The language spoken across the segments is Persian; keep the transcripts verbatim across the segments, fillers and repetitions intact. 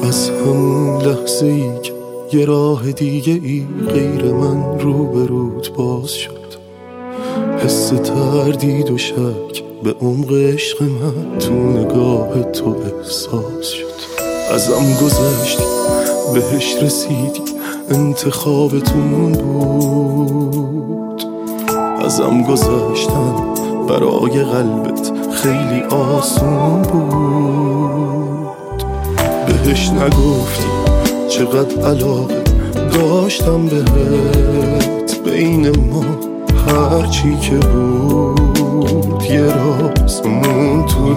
از همون لحظه ای که یه راه دیگه ای غیر من رو به رود باز شد، حس تردید و شک به عمق عشق من تو نگاه تو احساس شد. ازم گذشتی بهش رسیدی انتخابتون بود، ازم گذشتن برای قلبت خیلی آسون بود. بهش نگفتی چقدر علاقه داشتم بهت، بین ما هرچی که بود یه راز مون تو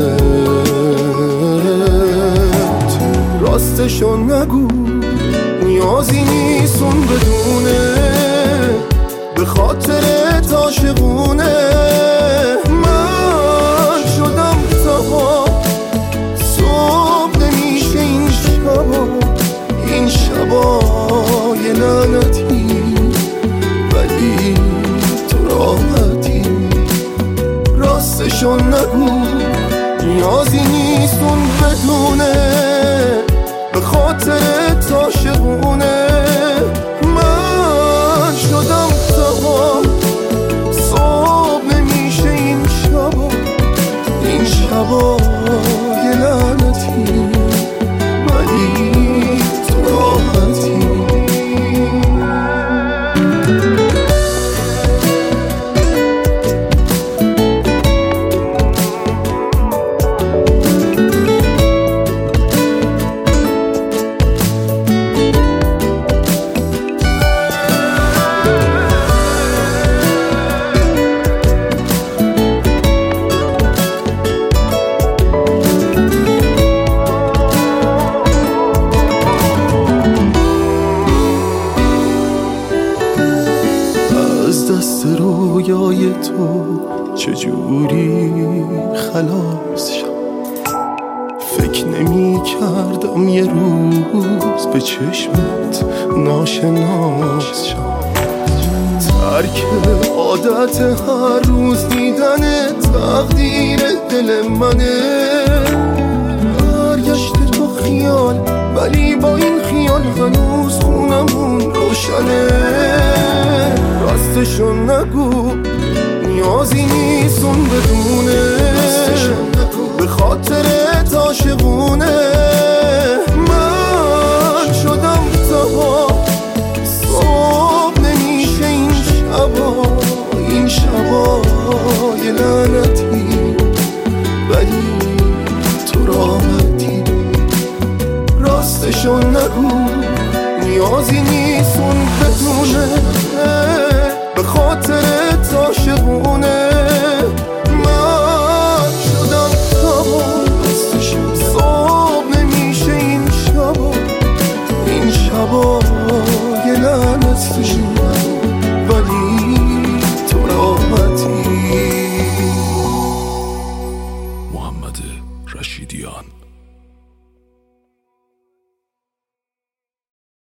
دلت. راستشو نگو نیازی نیستون بدونه، به خاطر عاشقونه من شدم تها. صبح نمیشه این شبا، این شبا یه لعنتی، ولی تو راحتی. راستشو نگو نیازی نیستون بدونه، به خاطر عاشقونه من شدم تها. صبح نمیشه این شبا، این شبا یه لعنتی، ولی تو راحتی. دست رویای تو چجوری خلاص شم، فکر نمی کردم یه روز به چشمت ناشناس شم. ترک عادت هر روز دیدن تقدیر دل منه، برگشت تو خیال ولی با این خیال هنوز خونمون روشنه. راستشو نگو نیازی نیستون بدونه، به خاطر عاشقونه من شدم تها. صبح نمیشه این شبا، این شبا یه لعنتی، ولی تو راحتی. راستشو نگو نیازی نیستون بدونه، به خاطر